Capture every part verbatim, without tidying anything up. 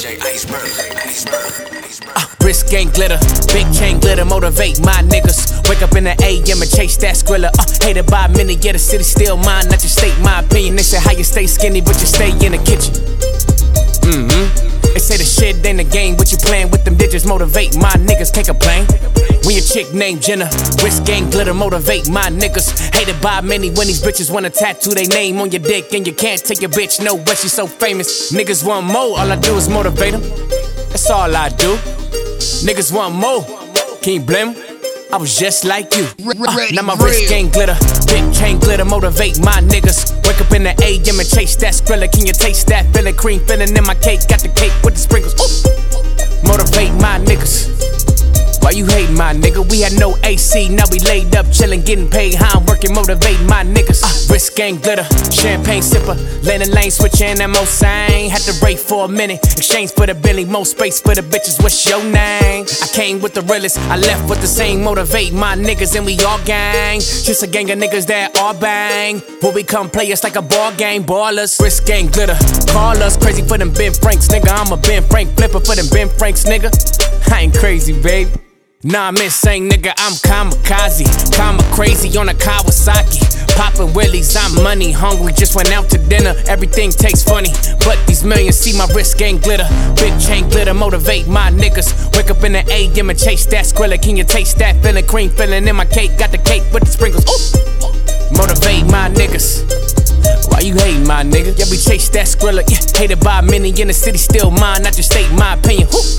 Uh, wrist gang glitter, big chain glitter, motivate my niggas. Wake up in the A M and chase that skrilla. Uh, hated by many, yeah, the city still mine. Not just state my opinion. They say how you stay skinny, but you stay in the kitchen. Mm-hmm. They say the shit ain't the game, but you playing with them digits. Motivate my niggas, can't complain. When your chick named Jenna, wrist gang glitter, motivate my niggas. Hated by many when these bitches wanna tattoo their name on your dick, and you can't take your bitch nowhere, she so famous. Niggas want more, all I do is motivate them. That's all I do. Niggas want more, can you blame them? I was just like you. Uh, now my wrist gang glitter, big chain glitter, motivate my niggas. Wake up in the A M and chase that skrilla. Can you taste that feeling? Cream filling in my cake, got the cake with the sprinkles. Ooh. Motivate my niggas. Why you hating my nigga? We had no A C, now we laid up chillin', getting paid. How I'm working, motivating my niggas. Uh, wrist gang glitter, champagne sipper, landing lane switching that most sane. Had to rate for a minute, exchange for the Billy, more space for the bitches. What's your name? I came with the realest, I left with the same. Motivate my niggas and we all gang. Just a gang of niggas that all bang. When we come play, it's like a ball game, ballers. Wrist gang glitter, call us crazy for them Ben Franks, nigga. I'm a Ben Frank flipper for them Ben Franks, nigga. I ain't crazy, baby. Nah, I'm insane, nigga, I'm kamikaze. Kama crazy on a Kawasaki. Poppin' willies, I'm money hungry. Just went out to dinner, everything tastes funny. But these millions see my wrist gang glitter. Big chain glitter, motivate my niggas. Wake up in the A M and chase that skrilla. Can you taste that feeling? Cream filling in my cake, got the cake with the sprinkles. Ooh. Motivate my niggas. Why you hating my nigga? Yeah, we chase that skrilla. Yeah, hated by many in the city, still mine. Not just state my opinion. Ooh.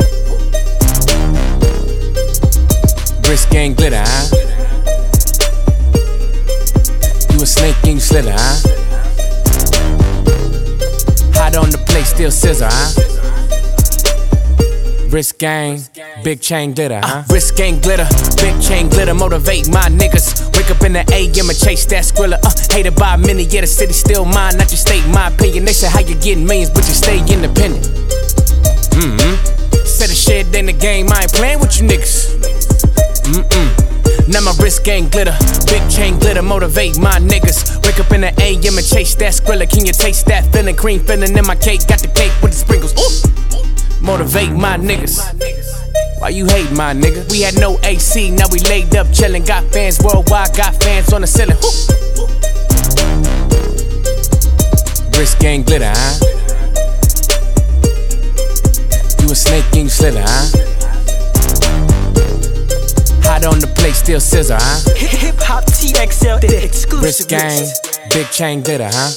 Wrist gang glitter, huh? You a snake and you slither, huh? Hot on the plate, still scissor, huh? Wrist gang, big chain glitter, huh? Uh, wrist gang glitter, big chain glitter, motivate my niggas. Wake up in the A M and chase that skrilla. Uh, hated by many, yeah, the city still mine. Not just state my opinion. They say how you getting millions, but you stay independent. Mm-hmm. Said the shit ain't the game, I ain't playing with you niggas. Mm-mm. Now my wrist gang glitter, big chain glitter, motivate my niggas. Wake up in the A M and chase that skrilla. Can you taste that feeling? Cream filling in my cake, got the cake with the sprinkles. Ooh. Motivate my niggas. Why you hating my nigga? We had no A C, now we laid up chillin'. Got fans worldwide, got fans on the ceiling. Ooh. Wrist gang glitter, huh? You a snake and you slither, huh? Hot on the plate, still scissor, huh? Hip hop T X L, the exclusive. Wrist gang, big chain glitter, huh?